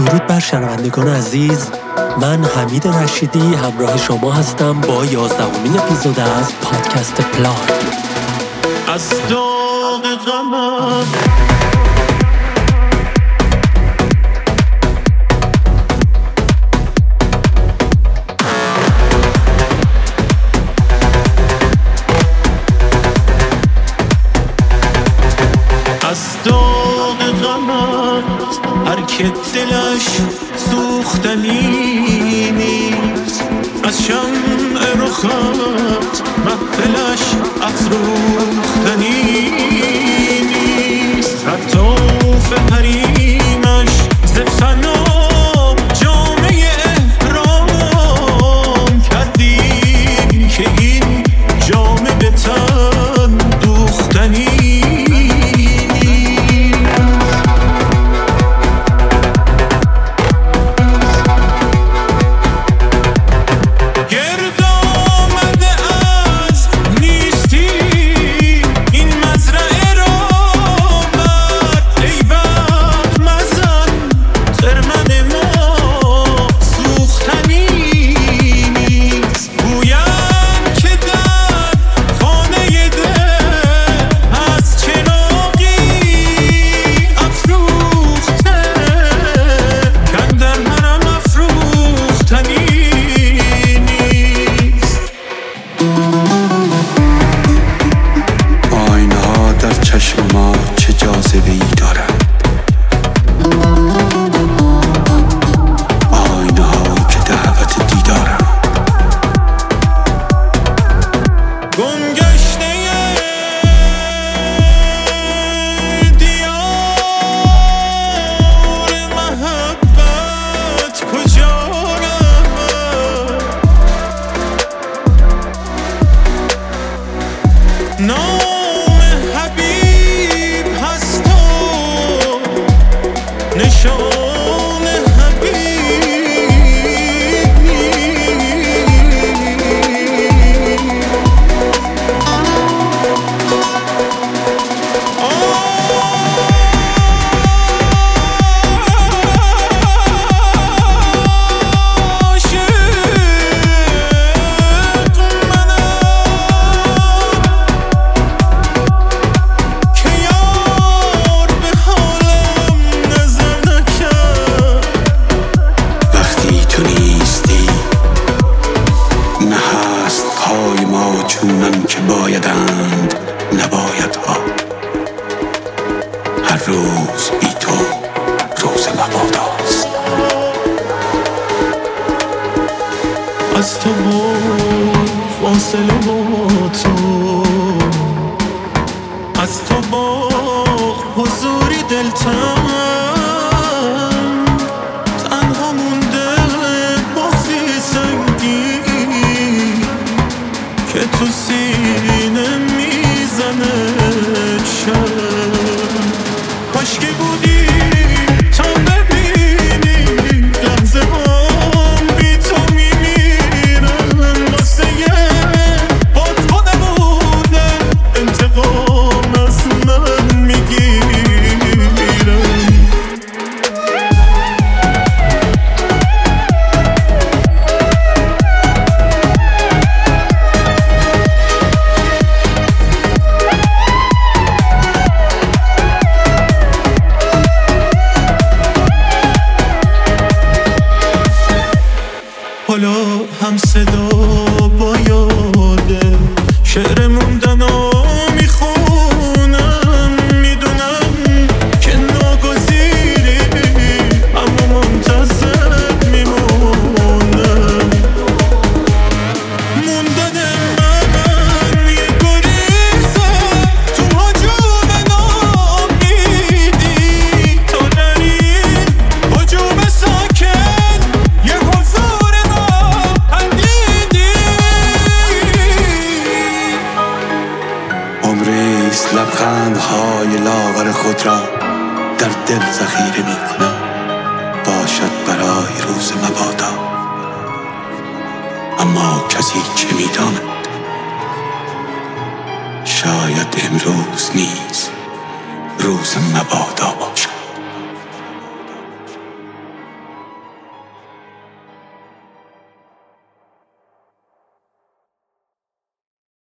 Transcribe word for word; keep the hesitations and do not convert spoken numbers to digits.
درود بر شنوندگان عزیز، من حمید رشیدی همراه شما هستم با یازدهمین اپیزود از پادکست پلاگ. از داغ غمم هر که دلش سوختنی نیست، از شمع رخت محفلش افروختنی نیست. رطوف حریمش ز فنا جامه احرام کردیم که این جامه به تن دوختنی. نام حبیب هست و نشان حبیب چونان که بایدند نباید ها. هر روز بی تو روز مباداست. از تو و فاصله با تو، از تو با حضوری دلتنگ تنها مونده بغضی سنگین که تو سینه میزنه شب. کاشکی بودی تا ببینی لحظه هم بی تو میمیرم. واسه یه باد خونه بوده انتقام از من میگیرم. حالا هم صدا با یاده شعر موندن و میخونم. میدونم که ناگزیری اما منتظر میمونم. موندن من یه گریزه تو هجوم نامیدی. تا در این هجوم ساکن یه حضور عمریست لبخندهای لاغر خود را در دل ذخیره می کنم. باشد برای روز مبادا، اما کسی چه می داند؟ شاید امروز نیز روز مبادا باشد.